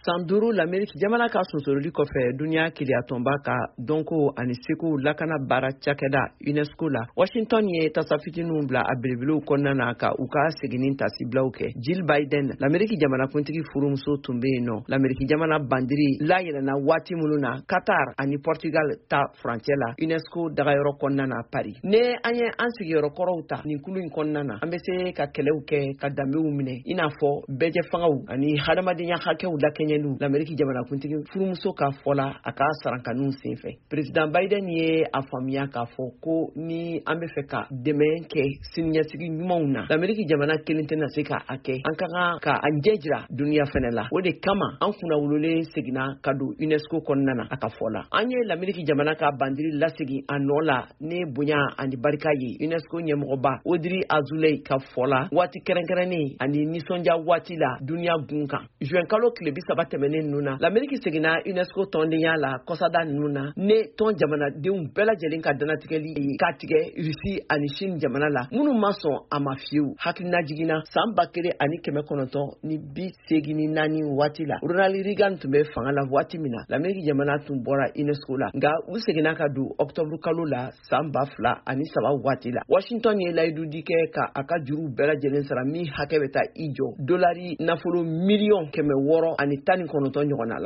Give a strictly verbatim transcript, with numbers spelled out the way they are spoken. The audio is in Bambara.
san duuru l'Amérique jamana ka sunsuruli kɔfɛ dunuya kiliyatonba ka dɔnko ani seko lakana baara cakɛda UNESCO la Washington ye tasa fitininw bila a belebelew kɔnɔna na ka u ka seginin tasiblaw kɛ. Jill Biden l'Amérique jamanakuntigi furumuso tun bɛ yen nɔ. L'Amérique jamana bandiri layɛlɛnna waati minnu na Qatar ani Portugal ta furancɛ la UNESCO dagayɔrɔ kɔnɔna na Paris. Ne an ye an sigiyɔrɔ kɔrɔw ta nin kulu in kɔnɔna na an bɛ se ka kɛlɛw kɛ ka danbew minɛ i n'a fɔ bɛjɛ fangaw ani hadamadenya hakɛw lakɛɲɛliw l'Amérique jamanakuntigi furumuso ka fɔla a ka sarankaninw senfɛ. Président Biden ye a faamuya k'a fɔ ko ni an bɛ fɛ ka dɛmɛ kɛ siniɲɛsigi ɲumanw na l'Amérique jamana kelen tɛna se ka a kɛ an ka kan ka an jɛ jira duniya fɛnɛ la. O de kama an kunnawololen seginna ka don UNESCO kɔnɔna na a ka fɔla. An ye l'Amérique jamana ka bandiri lasegin a nɔ la ne bonya ani barika ye UNESCO ɲɛmɔgɔba Audrey Azoulay ka fɔla waati kɛrɛnkɛrɛnnen ani nisɔndiya waati la duniya gun kan. Juin kalo tile bi saba tɛmɛnen ninnu na l'Amérique seginna UNESCO tɔndenya la kɔsada ninnu na ne tɔn jamanadenw bɛɛ lajɛlen ka danatigɛli ka tigɛ Rusi ani Chine jamana la minnu ma sɔn a ma fiyewu hakilina jiginna san ba kelen ani kɛmɛ kɔnɔntɔn ni bi segin ni naani waati la Ronald Reagan tun bɛ fanga la waati min na l'Amérique jamana tun bɔra UNESCO la nka u seginna ka don octobre kalo la san ba fila ani saba waati la Washington ye layidudi kɛ ka a ka juruw bɛɛ lajɛlen sara min hakɛ bɛ taa i jɔ dolari nafolo miliyɔn kɛmɛ wɔɔrɔ ani tan ni kɔnɔntɔn ɲɔgɔn na la.